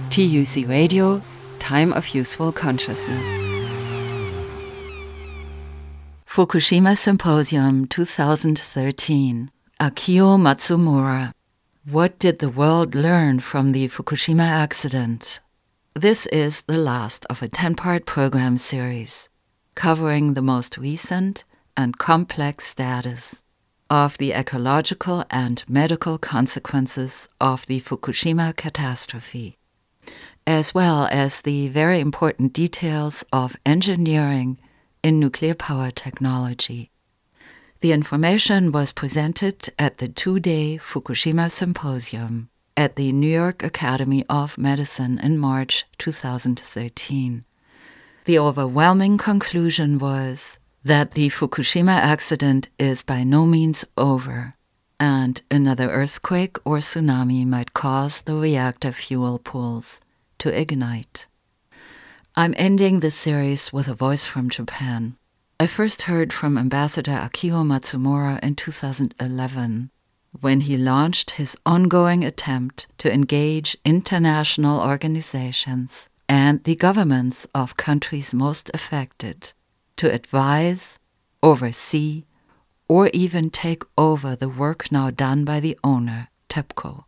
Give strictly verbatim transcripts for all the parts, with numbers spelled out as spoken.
T U C Radio, Time of Useful Consciousness. Fukushima Symposium twenty thirteen. Akio Matsumura. What did the world learn from the Fukushima accident? This is the last of a ten-part program series, covering the most recent and complex status of the ecological and medical consequences of the Fukushima catastrophe, as well as the very important details of engineering in nuclear power technology. The information was presented at the two-day Fukushima Symposium at the New York Academy of Medicine in March twenty thirteen. The overwhelming conclusion was that the Fukushima accident is by no means over, and another earthquake or tsunami might cause the reactor fuel pools to ignite. I'm ending this series with a voice from Japan. I first heard from Ambassador Akio Matsumura in two thousand eleven, when he launched his ongoing attempt to engage international organizations and the governments of countries most affected to advise, oversee, or even take over the work now done by the owner, TEPCO.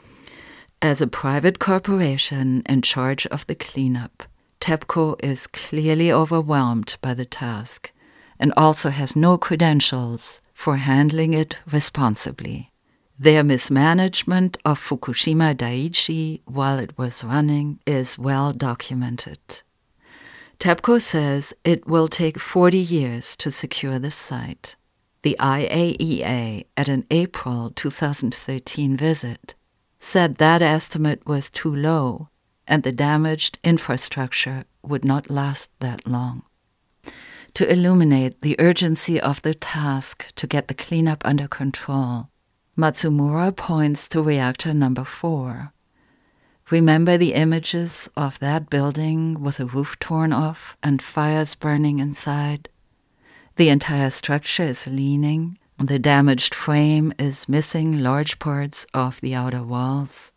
As a private corporation in charge of the cleanup, TEPCO is clearly overwhelmed by the task and also has no credentials for handling it responsibly. Their mismanagement of Fukushima Daiichi while it was running is well documented. TEPCO says it will take forty years to secure the site. The I A E A, at an April twenty thirteen visit, said that estimate was too low and the damaged infrastructure would not last that long. To illuminate the urgency of the task to get the cleanup under control, Matsumura points to reactor number four. Remember the images of that building with the roof torn off and fires burning inside? The entire structure is leaning. The damaged frame is missing large parts of the outer walls.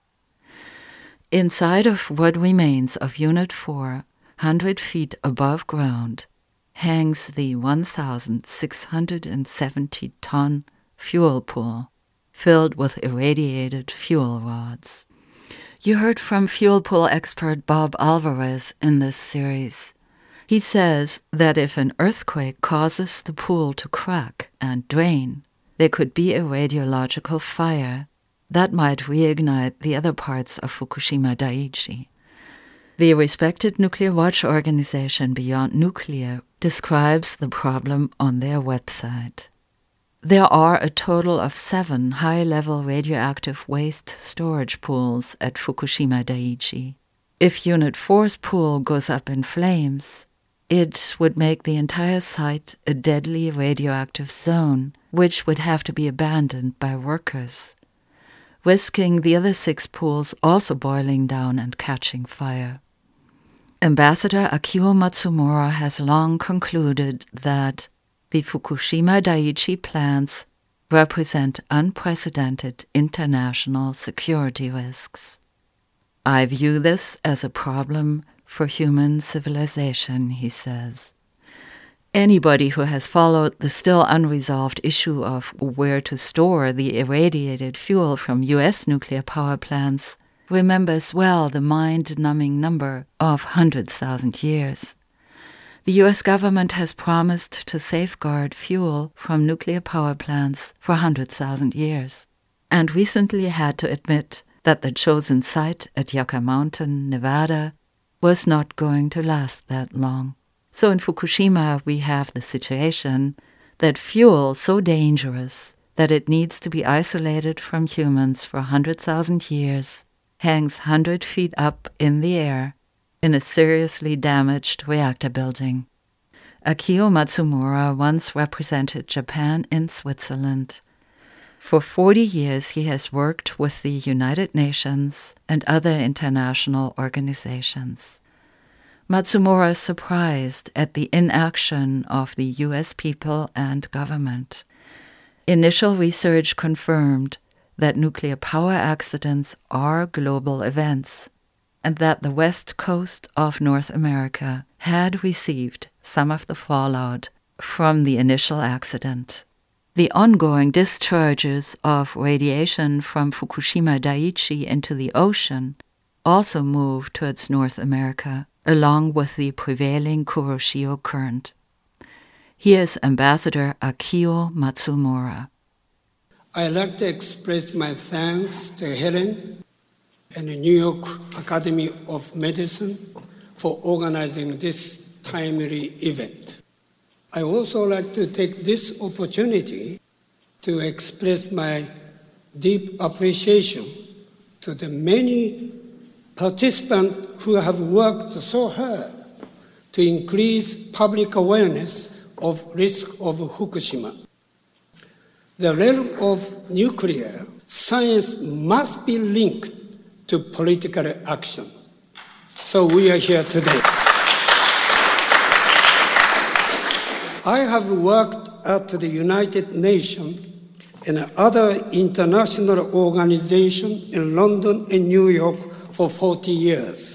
Inside of what remains of Unit four, one hundred feet above ground, hangs the one thousand six hundred seventy ton fuel pool filled with irradiated fuel rods. You heard from fuel pool expert Bob Alvarez in this series. He says that if an earthquake causes the pool to crack and drain, there could be a radiological fire that might reignite the other parts of Fukushima Daiichi. The respected Nuclear Watch organization Beyond Nuclear describes the problem on their website. There are a total of seven high-level radioactive waste storage pools at Fukushima Daiichi. If Unit four's pool goes up in flames, it would make the entire site a deadly radioactive zone, which would have to be abandoned by workers, risking the other six pools also boiling down and catching fire. Ambassador Akio Matsumura has long concluded that the Fukushima Daiichi plants represent unprecedented international security risks. I view this as a problem for human civilization, he says. Anybody who has followed the still unresolved issue of where to store the irradiated fuel from U S nuclear power plants remembers well the mind-numbing number of one hundred thousand years. The U S government has promised to safeguard fuel from nuclear power plants for one hundred thousand years, and recently had to admit that the chosen site at Yucca Mountain, Nevada, was not going to last that long. So in Fukushima we have the situation that fuel so dangerous that it needs to be isolated from humans for one hundred thousand years hangs one hundred feet up in the air in a seriously damaged reactor building. Akio Matsumura once represented Japan in Switzerland. For forty years he has worked with the United Nations and other international organizations. Matsumura is surprised at the inaction of the U S people and government. Initial research confirmed that nuclear power accidents are global events, and that the west coast of North America had received some of the fallout from the initial accident. The ongoing discharges of radiation from Fukushima Daiichi into the ocean also moved towards North America, along with the prevailing Kuroshio current. Here is Ambassador Akio Matsumura. I'd like to express my thanks to Helen and the New York Academy of Medicine for organizing this timely event. I also like to take this opportunity to express my deep appreciation to the many participants who have worked so hard to increase public awareness of risk of Fukushima. The realm of nuclear science must be linked to political action. So we are here today. I have worked at the United Nations and other international organizations in London and New York for forty years.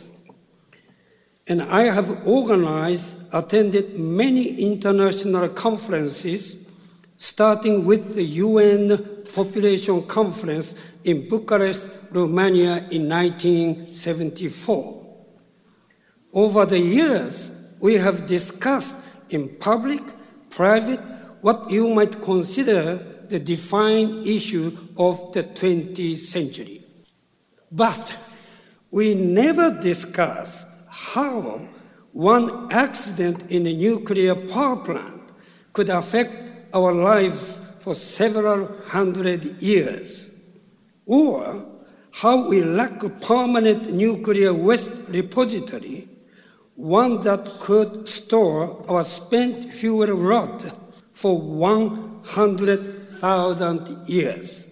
And I have organized, attended many international conferences, starting with the U N Population Conference in Bucharest, Romania in nineteen seventy-four. Over the years, we have discussed in public, private, what you might consider the defining issue of the twentieth century. But we never discussed how one accident in a nuclear power plant could affect our lives for several hundred years, or how we lack a permanent nuclear waste repository, one that could store our spent fuel rod for one hundred thousand years.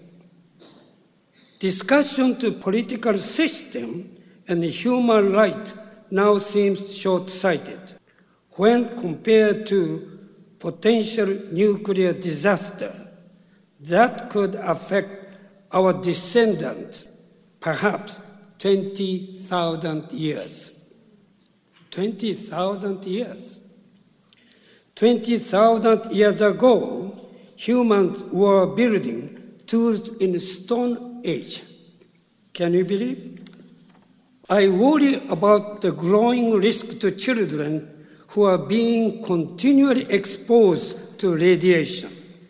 Discussion to political system and human rights now seems short-sighted when compared to potential nuclear disaster that could affect our descendants perhaps twenty thousand years. twenty thousand years. twenty thousand years ago, humans were building tools in the Stone Age. Can you believe? I worry about the growing risk to children who are being continually exposed to radiation.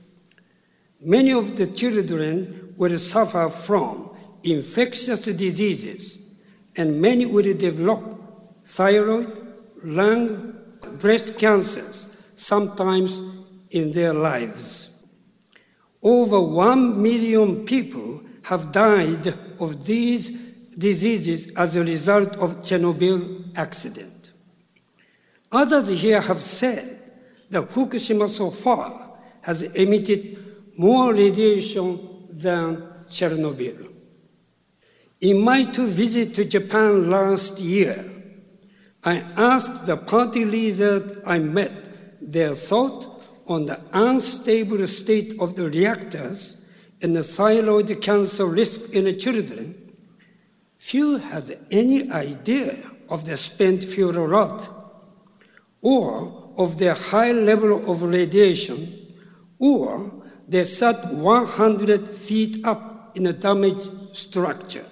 Many of the children will suffer from infectious diseases, and many will develop thyroid, lung, breast cancers, sometimes in their lives. Over one million people have died of these diseases as a result of Chernobyl accident. Others here have said that Fukushima so far has emitted more radiation than Chernobyl. In my two visits to Japan last year, I asked the party leaders I met their thought on the unstable state of the reactors and the thyroid cancer risk in the children. Few had any idea of the spent fuel rod or of their high level of radiation, or they sat one hundred feet up in a damaged structure.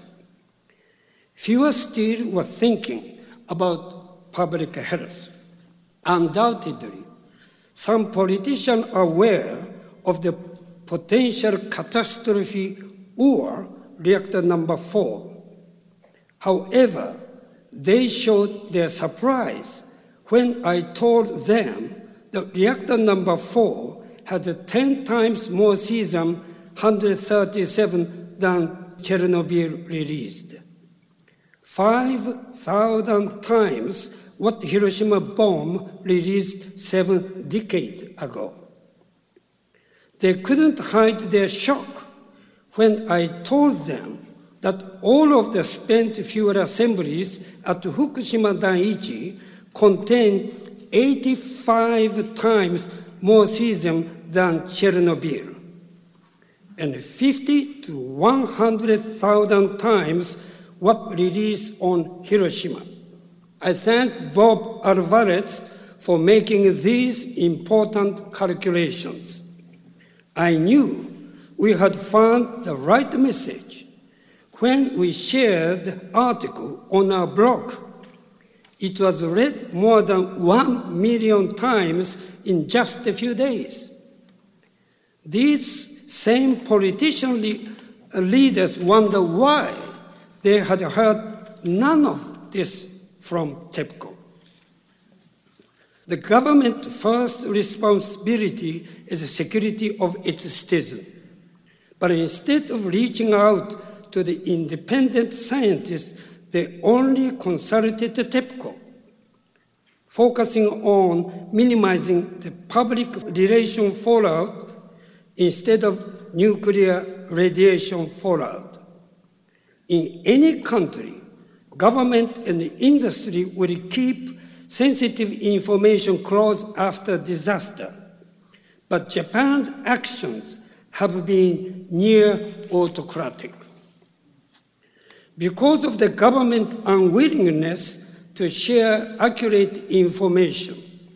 Fewer still were thinking about public health. Undoubtedly, some politicians are aware of the potential catastrophe or reactor number four. However, they showed their surprise when I told them that reactor number four had ten times more cesium one hundred thirty-seven than Chernobyl released. five thousand times what Hiroshima bomb released seven decades ago. They couldn't hide their shock when I told them that all of the spent fuel assemblies at Fukushima Daiichi contain eighty-five times more cesium than Chernobyl, and fifty to one hundred thousand times was released on Hiroshima. I thank Bob Alvarez for making these important calculations. I knew we had found the right message when we shared the article on our blog. It was read more than one million times in just a few days. These same politician le- leaders wonder why they had heard none of this from TEPCO. The government's first responsibility is the security of its citizens. But instead of reaching out to the independent scientists, they only consulted the TEPCO, focusing on minimizing the public radiation fallout instead of nuclear radiation fallout. In any country, government and the industry will keep sensitive information close after disaster, but Japan's actions have been near autocratic. Because of the government's unwillingness to share accurate information,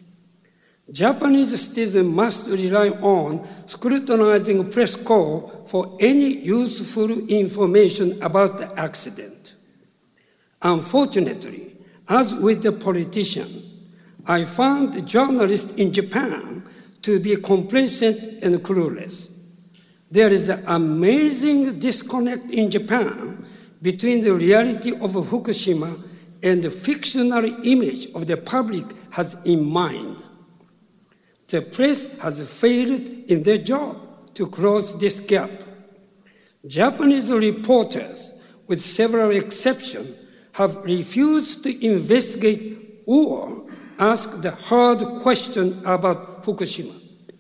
Japanese citizens must rely on scrutinizing press corps for any useful information about the accident. Unfortunately, as with the politician, I found the journalists in Japan to be complacent and clueless. There is an amazing disconnect in Japan between the reality of Fukushima and the fictional image of the public has in mind. The press has failed in their job to close this gap. Japanese reporters, with several exceptions, have refused to investigate or ask the hard question about Fukushima.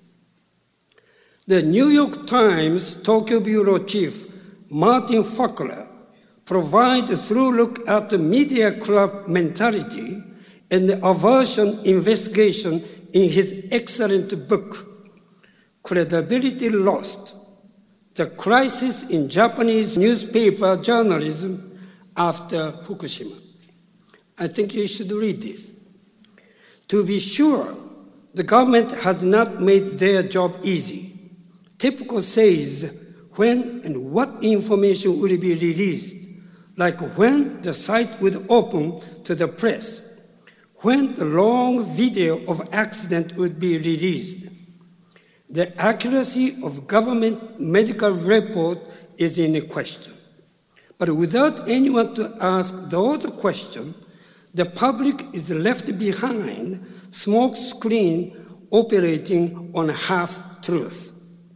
The New York Times Tokyo Bureau Chief Martin Fackler provides a through look at the media club mentality and the aversion investigation in his excellent book, Credibility Lost: The Crisis in Japanese Newspaper Journalism After Fukushima. I think you should read this. To be sure, the government has not made their job easy. TEPCO says when and what information will be released, like when the site would open to the press, when the long video of accident would be released. The accuracy of government medical report is in question. But without anyone to ask those questions, the public is left behind, smoke screen operating on half-truth.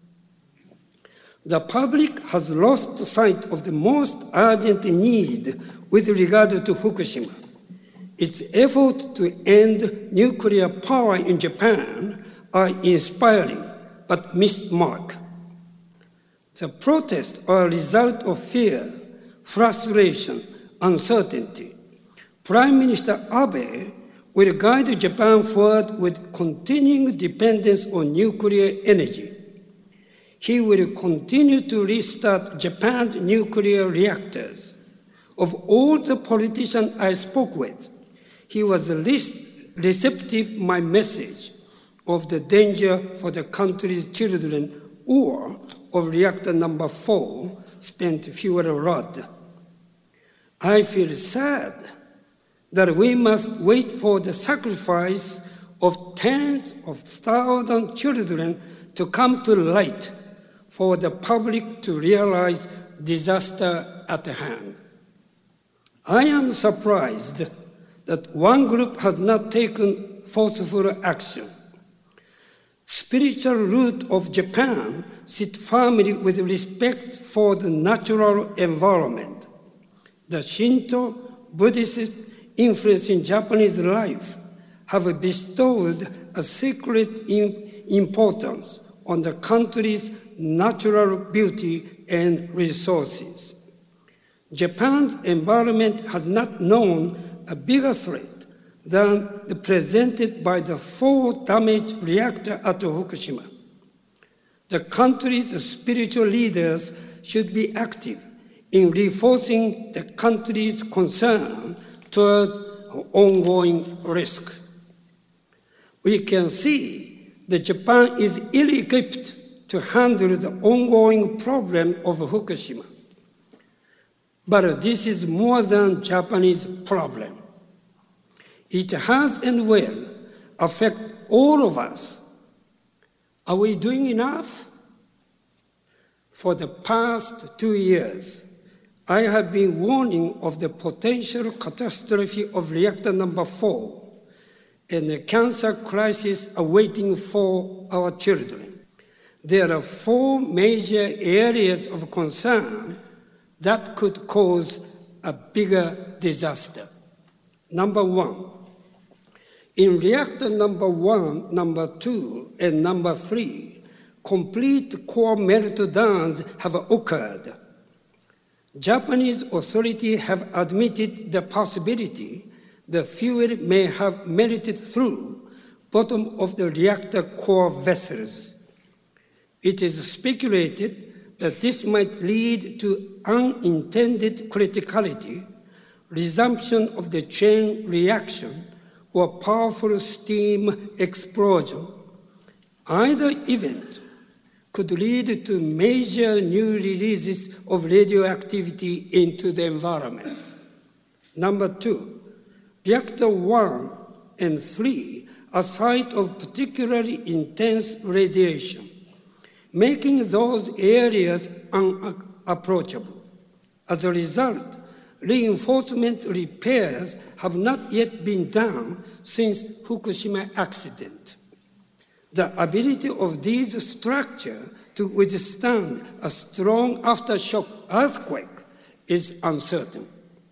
The public has lost sight of the most urgent need with regard to Fukushima. Its effort to end nuclear power in Japan are inspiring, but missed mark. The protests are a result of fear, frustration, uncertainty. Prime Minister Abe will guide Japan forward with continuing dependence on nuclear energy. He will continue to restart Japan's nuclear reactors. Of all the politicians I spoke with, he was the least receptive to my message of the danger for the country's children or of reactor number four, spent fuel rod. I feel sad that we must wait for the sacrifice of tens of thousands of children to come to light for the public to realize disaster at hand. I am surprised that one group has not taken forceful action. Spiritual root of Japan sit firmly with respect for the natural environment. The Shinto, Buddhist influence in Japanese life have bestowed a sacred importance on the country's natural beauty and resources. Japan's environment has not known a bigger threat than the presented by the four damaged reactors at The country's spiritual leaders should be active in reinforcing the country's concern toward ongoing risk. We can see that Japan is ill-equipped to handle the ongoing problem of Fukushima. But this is more than Japanese problem. It has and will affect all of us. Are we doing enough? For the past two years, I have been warning of the potential catastrophe of reactor number four and the cancer crisis awaiting for our children. There are four major areas of concern that could cause a bigger disaster. Number one, in reactor number one, number two, and number three, complete core meltdowns have occurred. Japanese authorities have admitted the possibility the fuel may have melted through bottom of the reactor core vessels. It is speculated that this might lead to unintended criticality, resumption of the chain reaction, or powerful steam explosion. Either event could lead to major new releases of radioactivity into the environment. Number two, reactor one and three are sites of particularly intense radiation, making those areas unapproachable. As a result, reinforcement repairs have not yet been done since Fukushima accident. The ability of these structures to withstand a strong aftershock earthquake is uncertain.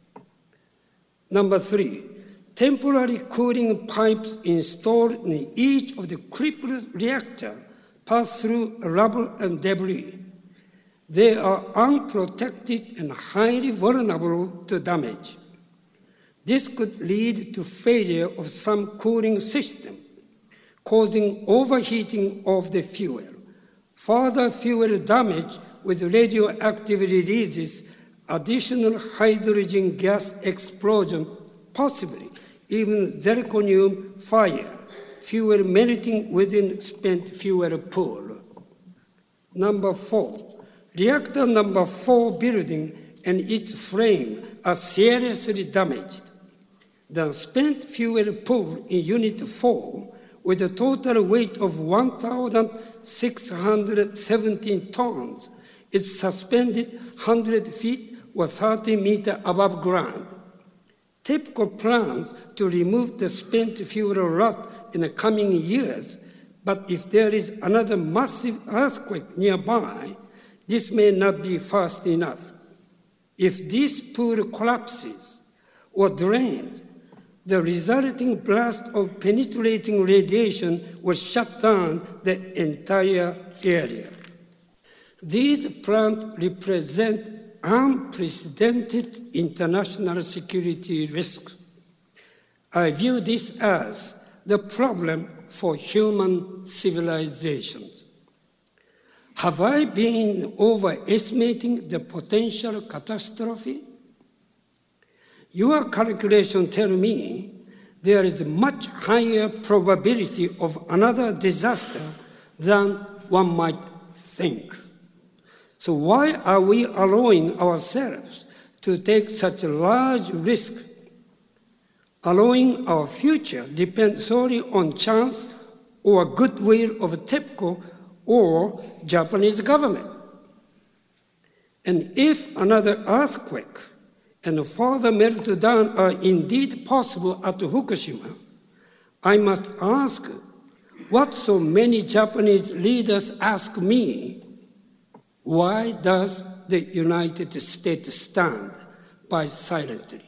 Number three, temporary cooling pipes installed in each of the crippled reactors pass through rubble and debris. They are unprotected and highly vulnerable to damage. This could lead to failure of some cooling system, causing overheating of the fuel. Further fuel damage with radioactive releases, additional hydrogen gas explosion, possibly even zirconium fire, fuel melting within spent fuel pool. Number four, reactor number four building and its frame are seriously damaged. The spent fuel pool in unit four, with a total weight of one thousand six hundred seventeen tons, is suspended one hundred feet or thirty meters above ground. TEPCO plans to remove the spent fuel rod in the coming years, but if there is another massive earthquake nearby, this may not be fast enough. If this pool collapses or drains, the resulting blast of penetrating radiation will shut down the entire area. These plants represent unprecedented international security risks. I view this as the problem for human civilizations. Have I been overestimating the potential catastrophe? Your calculations tell me there is a much higher probability of another disaster than one might think. So why are we allowing ourselves to take such a large risk? Allowing our future depends solely on chance or goodwill of TEPCO or Japanese government. And if another earthquake and further meltdown are indeed possible at Fukushima, I must ask what so many Japanese leaders ask me: why does the United States stand by silently?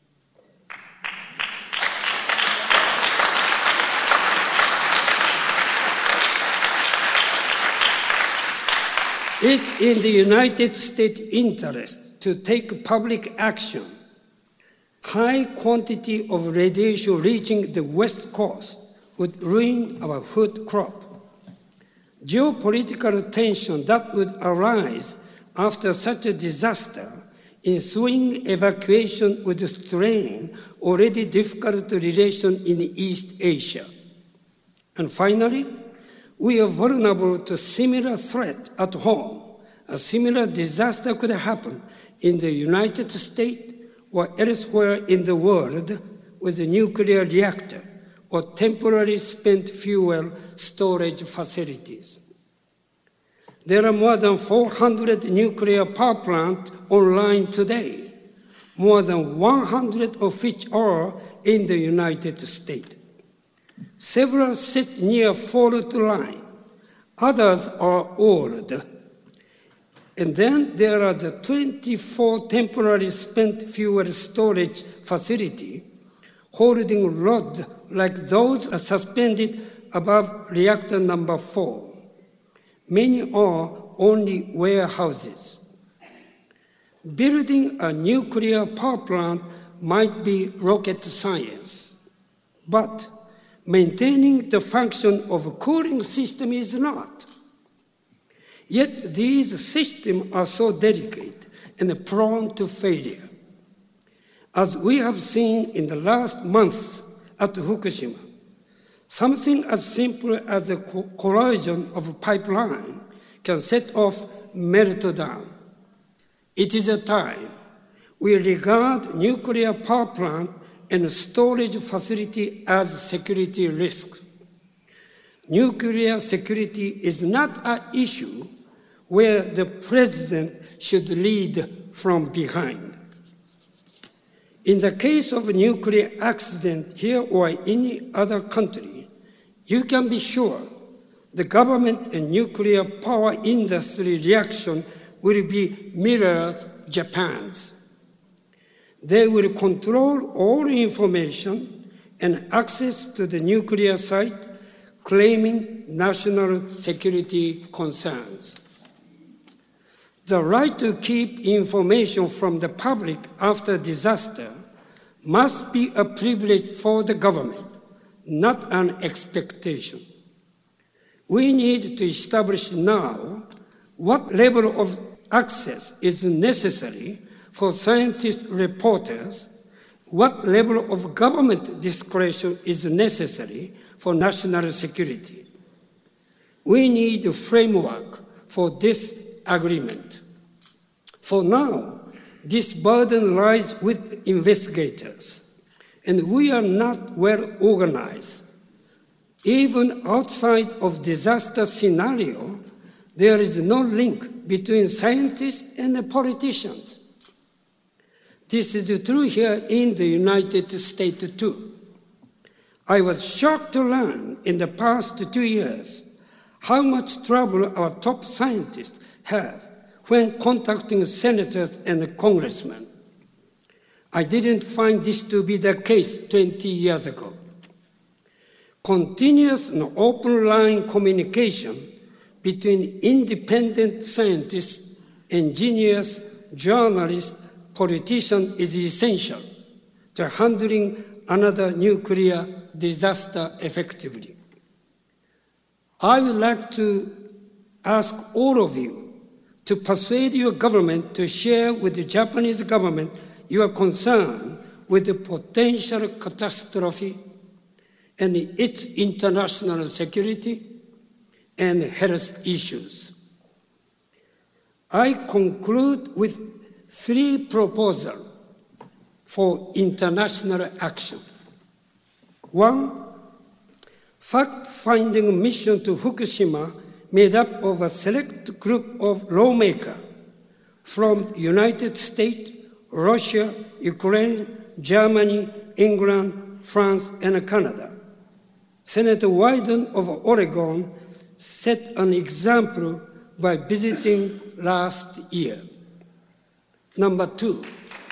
It's in the United States' interest to take public action. High quantity of radiation reaching the West Coast would ruin our food crop. Geopolitical tension that would arise after such a disaster ensuing evacuation would strain already difficult relations in East Asia. And finally, we are vulnerable to similar threat at home. A similar disaster could happen in the United States or elsewhere in the world with a nuclear reactor or temporary spent fuel storage facilities. There are more than four hundred nuclear power plants online today, more than one hundred of which are in the United States. Several sit near fault line, others are old. And then there are the twenty-four temporary spent fuel storage facilities holding rods like those are suspended above reactor number four. Many are only warehouses. Building a nuclear power plant might be rocket science, but maintaining the function of a cooling system is not. Yet these systems are so delicate and prone to failure. As we have seen in the last months at Fukushima, something as simple as a corrosion of a pipeline can set off meltdown. It is a time we regard nuclear power plant and storage facility as security risks. Nuclear security is not an issue where the president should lead from behind. In the case of a nuclear accident here or any other country, you can be sure the government and nuclear power industry reaction will be mirrors Japan's. They will control all information and access to the nuclear site, claiming national security concerns. The right to keep information from the public after disaster must be a privilege for the government, not an expectation. We need to establish now what level of access is necessary for scientist reporters, what level of government discretion is necessary for national security. We need a framework for this agreement. For now, this burden lies with investigators, and we are not well organized. Even outside of disaster scenario, there is no link between scientists and the politicians. This is true here in the United States too. I was shocked to learn in the past two years how much trouble our top scientists have when contacting senators and congressmen. I didn't find this to be the case twenty years ago. Continuous and open line communication between independent scientists, engineers, journalists, politicians is essential to handling another nuclear disaster effectively. I would like to ask all of you to persuade your government to share with the Japanese government your concern with the potential catastrophe and its international security and health issues. I conclude with three proposals for international action. One, fact-finding mission to Fukushima made up of a select group of lawmakers from the United States, Russia, Ukraine, Germany, England, France, and Canada. Senator Wyden of Oregon set an example by visiting last year. Number two,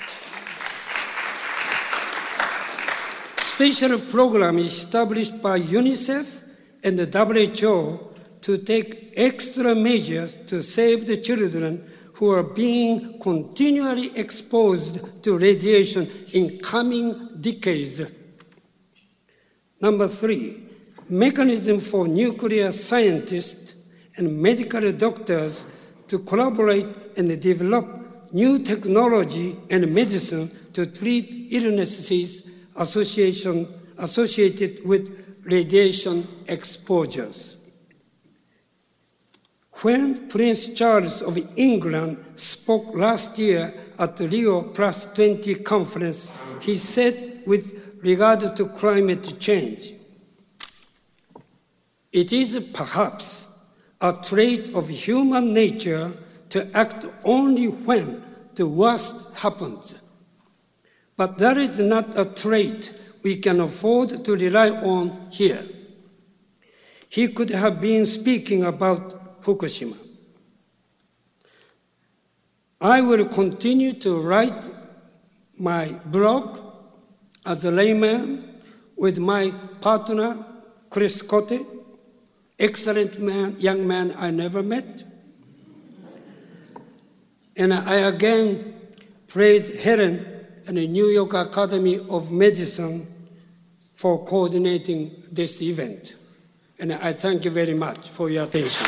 special program established by UNICEF and the W H O to take extra measures to save the children who are being continually exposed to radiation in coming decades. Number three, mechanism for nuclear scientists and medical doctors to collaborate and develop new technology and medicine to treat illnesses association, associated with radiation exposures. When Prince Charles of England spoke last year at the Rio Plus twenty conference, he said with regard to climate change, "It is perhaps a trait of human nature to act only when the worst happens. But that is not a trait we can afford to rely on here." He could have been speaking about Fukushima. I will continue to write my blog as a layman with my partner, Chris Cote, excellent man, young man I never met. And I again praise Helen and the New York Academy of Medicine for coordinating this event. And I thank you very much for your attention.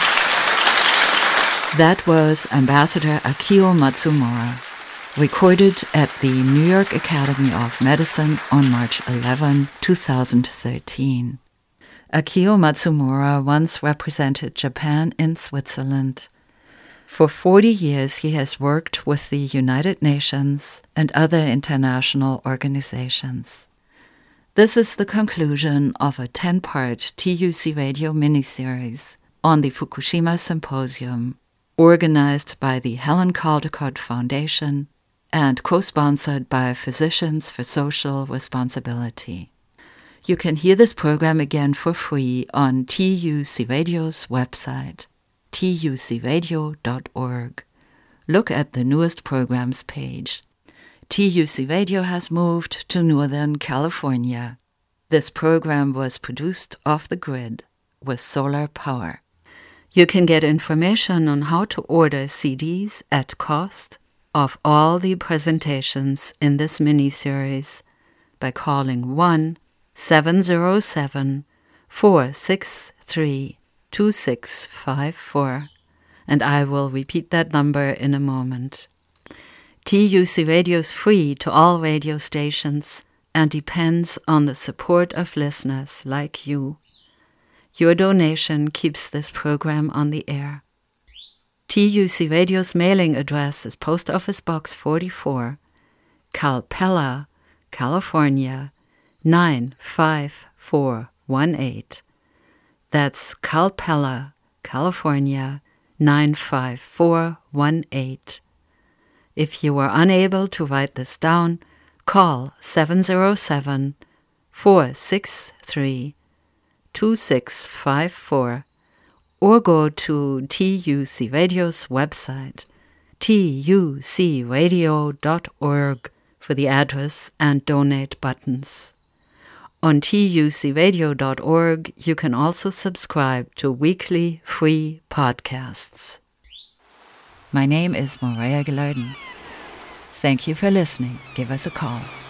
That was Ambassador Akio Matsumura, recorded at the New York Academy of Medicine on March eleventh, two thousand thirteen. Akio Matsumura once represented Japan in Switzerland. For forty years, he has worked with the United Nations and other international organizations. This is the conclusion of a ten-part T U C Radio miniseries on the Fukushima Symposium, organized by the Helen Caldicott Foundation and co-sponsored by Physicians for Social Responsibility. You can hear this program again for free on T U C Radio's website, T U C radio dot org. Look at the newest programs page. T U C Radio has moved to Northern California. This program was produced off the grid with solar power. You can get information on how to order C Ds at cost of all the presentations in this mini-series by calling one seven zero seven, four six three, two six five four, and I will repeat that number in a moment. T U C Radio is free to all radio stations and depends on the support of listeners like you. Your donation keeps this program on the air. T U C Radio's mailing address is Post Office Box forty-four, Calpella, California, nine five four one eight. That's Calpella, California, nine five four one eight. If you are unable to write this down, call seven zero seven, four six three, two six five four or go to T U C Radio's website, T U C radio dot org, for the address and donate buttons. On T U C radio dot org, you can also subscribe to weekly free podcasts. My name is Morea Gilardin. Thank you for listening. Give us a call.